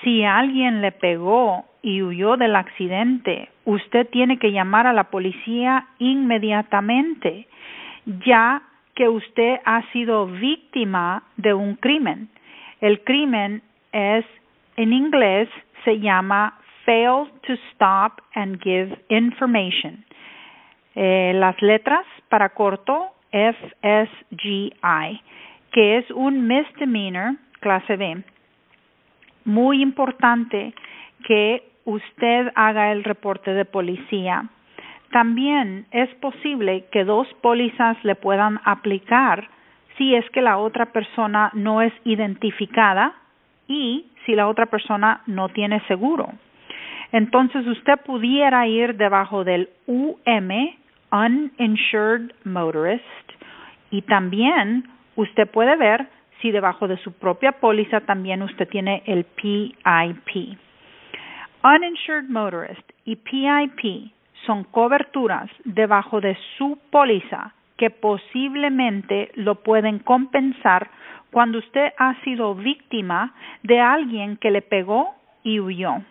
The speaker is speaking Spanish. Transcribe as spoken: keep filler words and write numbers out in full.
Si alguien le pegó y huyó del accidente, usted tiene que llamar a la policía inmediatamente, ya que usted ha sido víctima de un crimen. El crimen es, en inglés, se llama Fail to Stop and Give Information. Eh, las letras para corto, F S G I, que es un misdemeanor clase B. Muy importante que usted haga el reporte de policía. También es posible que dos pólizas le puedan aplicar si es que la otra persona no es identificada y si la otra persona no tiene seguro. Entonces usted pudiera ir debajo del U M, Uninsured Motorist, y también usted puede ver si debajo de su propia póliza también usted tiene el P I P. Uninsured Motorist y P I P son coberturas debajo de su póliza que posiblemente lo pueden compensar cuando usted ha sido víctima de alguien que le pegó y huyó.